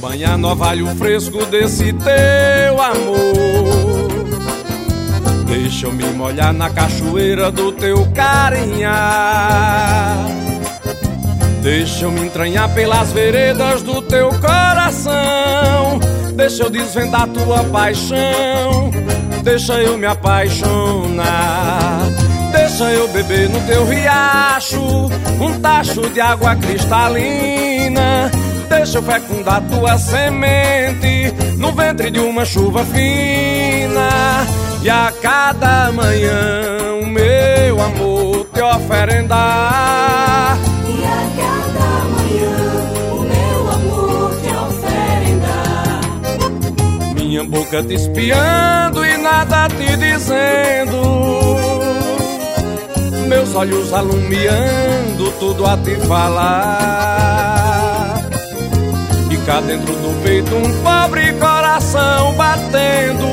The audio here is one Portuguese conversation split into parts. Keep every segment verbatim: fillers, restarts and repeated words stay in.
banhar no orvalho fresco desse teu amor. Deixa eu me molhar na cachoeira do teu carinhar. Deixa eu me entranhar pelas veredas do teu coração. Deixa eu desvendar tua paixão. Deixa eu me apaixonar. Deixa eu beber no teu riacho um tacho de água cristalina. Deixa eu fecundar tua semente no ventre de uma chuva fina. E a cada manhã o meu amor te oferendar. E a cada manhã o meu amor te oferendar. Minha boca te espiando e nada te dizendo. Meus olhos alumiando, tudo a te falar. E cá dentro do peito um pobre coração batendo,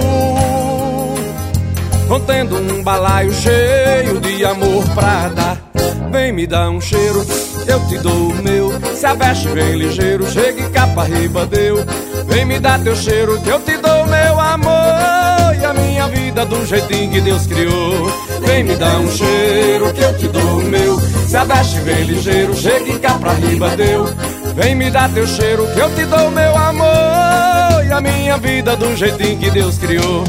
contendo um balaio cheio de amor pra dar. Vem me dar um cheiro, eu te dou o meu. Se aveste bem ligeiro, chegue cá pra riba deu. Vem me dar teu cheiro, que eu te dou meu amor. E a minha vida do jeitinho que Deus criou. Vem me dar um cheiro, que eu te dou o meu. Se aveste bem ligeiro, chegue cá pra riba deu. Vem me dar teu cheiro, que eu te dou meu amor. E a minha vida do jeitinho que Deus criou.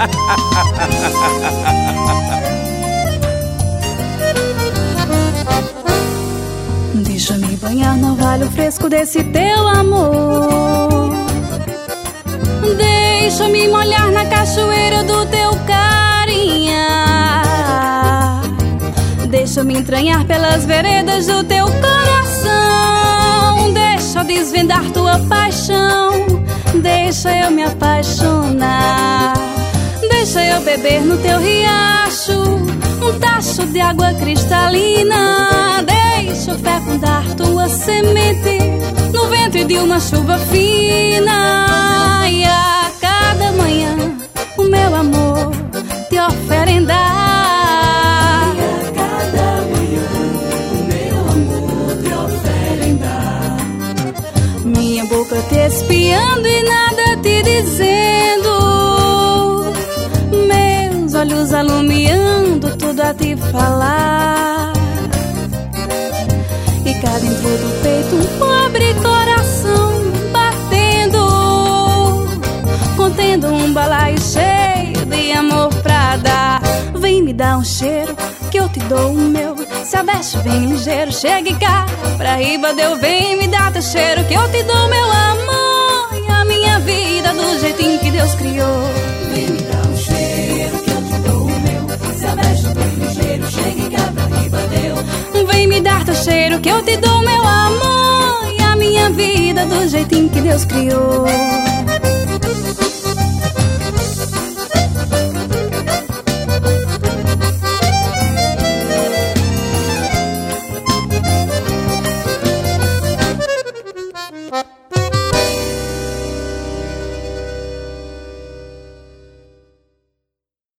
Deixa-me banhar no orvalho fresco desse teu amor. Deixa-me molhar na cachoeira do teu carinhar. Deixa-me entranhar pelas veredas do teu coração. Deixa eu desvendar tua paixão. Deixa eu me apaixonar. Deixa eu beber no teu riacho um tacho de água cristalina. Deixa eu fecundar tua semente no ventre de uma chuva fina. E a cada manhã o meu amor te oferendar. E a cada manhã o meu amor te oferendar. Minha boca te espiando e nada te dizendo. Meus olhos alumiando, tudo a te falar. E cá dentro do peito um pobre coração batendo, contendo um balaio cheio de amor pra dar. Vem me dar um cheiro, que eu te dou o meu. Se aveste bem ligeiro, chegue cá pra riba deu. Vem me dar teu cheiro, que eu te dou meu amor. E a minha vida do jeitinho que Deus criou. Vem me dar um cheiro, que eu te dou o meu. Se aveste bem ligeiro, chegue cá pra riba deu. Vem me dar teu cheiro, que eu te dou meu amor. E a minha vida do jeitinho que Deus criou.